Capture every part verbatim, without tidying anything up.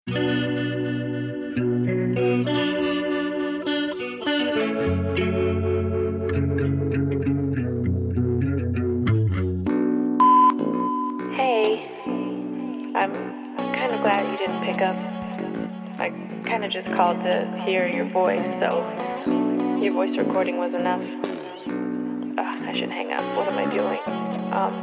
Hey, I'm kind of glad you didn't pick up. I kind of just called to hear your voice, so your voice recording was enough. Ugh, I should hang up. What am I doing? Um,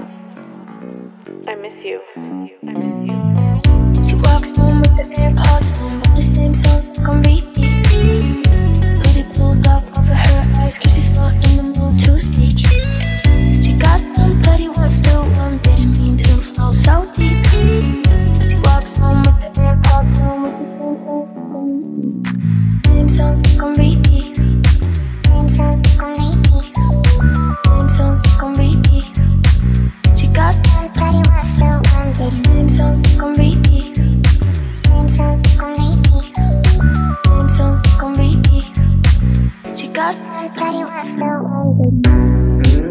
I miss you. I miss you. She walks home with the AirPods on, but the same songs can be beat. Hoodie pulled up over her eyes, cause she's not in the mood to speak. She got one bloody one, still one, didn't mean to fall so deep. She walks home with the AirPods on, with the same songs can be beat. Same songs can be beat. Same songs can be beat. She got one bloody one, still one, didn't mean songs can be beat. Same songs can be beat. Same songs can be beat. She got one bloody one, still one, didn't.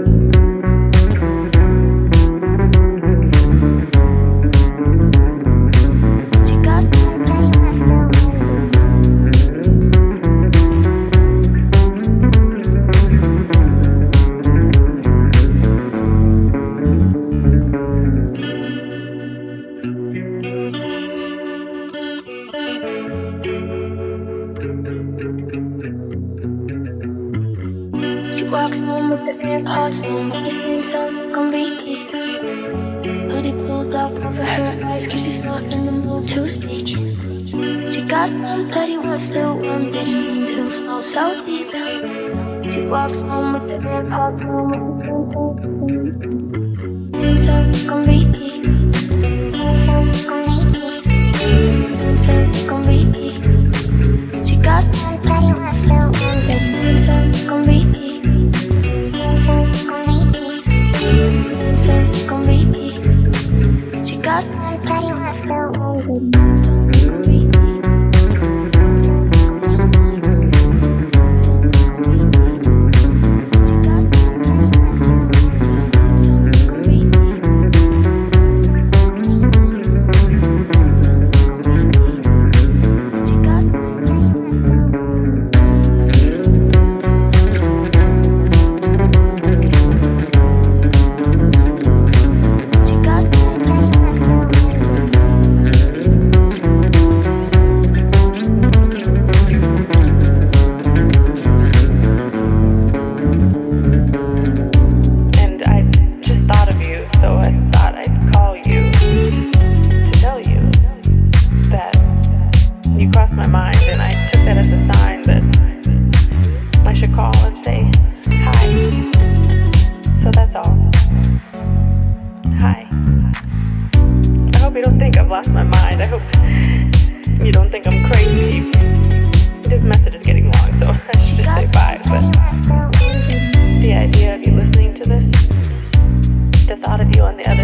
She walks home with the AirPods on, but the same songs can be beat. Hoodie pulled up over her eyes, cause she's not in the mood to speak. She got one bloody one, still one, didn't mean to fall so deep. She walks home with the AirPods on, same songs can be beat. Same songs can be beat. Same songs can be beat. She got one bloody one, still one, didn't mean songs can be beat. Songs can be beat. Songs can be beat. She got one bloody one, still one, good. Songs can be beat. Songs can be beat. Songs can be beat. She got one bloody one, still one, good. Songs can be beat. Songs can be beat. Songs can be beat. She got one bloody one, lost my mind. I hope you don't think I'm crazy. This message is getting long, so I should just say bye. But the idea of you listening to this, the thought of you on the other